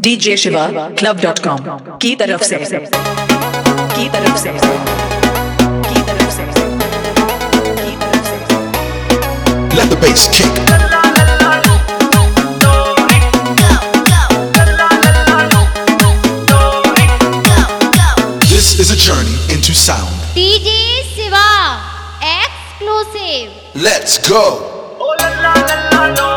DJ Shiva Club.com की तरफ से की तरफ से की तरफ से की तरफ से Let the bass kick. This is a journey into sound. DJ Shiva exclusive. Let's go. Oh la la la la.